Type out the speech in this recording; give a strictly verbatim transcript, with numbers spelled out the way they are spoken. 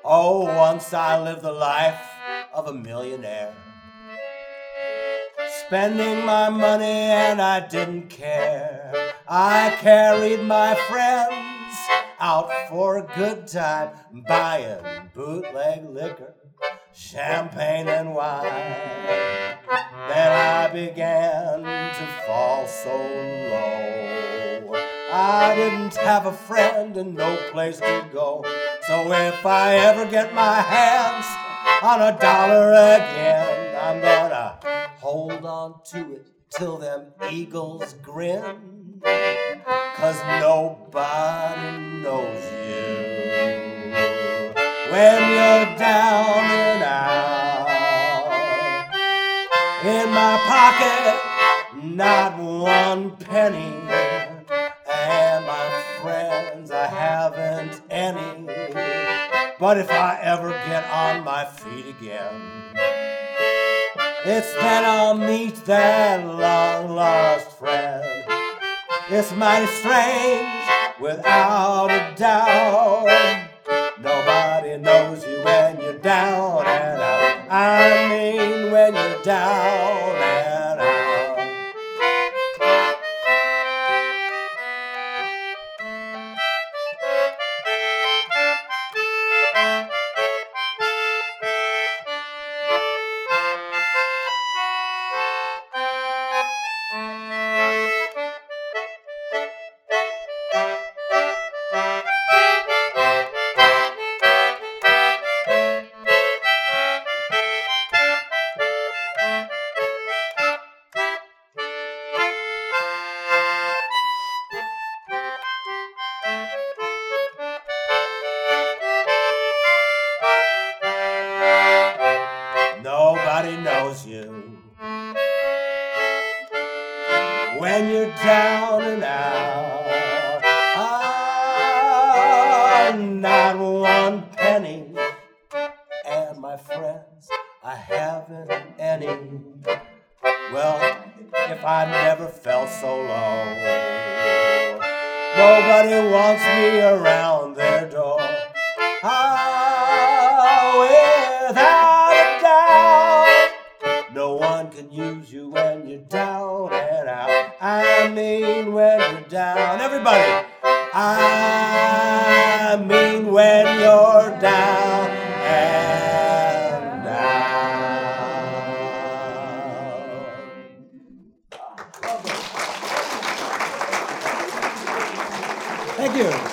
Oh, once I lived the life of a millionaire, spending my money and I didn't care. I carried my friends out for a good time, buying bootleg liquor, champagne and wine. Then I began to fall so low. I didn't have a friend and no place to go. So if I ever get my hands on a dollar again, I'm gonna hold on to it till them eagles grin, 'cause nobody knows you when you're down and out. In my pocket, not one penny, and my friends, I haven't any. But if I ever get on my feet again, it's then I'll meet that long-lost friend. It's mighty strange, without a doubt. Nobody knows you when you're down and out. I mean when you're down and out. Nobody knows you when you're down and out. Ah, not one penny, and my friends, I haven't any. Well, if I never felt so low, nobody wants me around their door. Ah, without a doubt, no one can use you when you're down and out. I mean when you're down. Everybody, I mean when you're down and out. Thank you.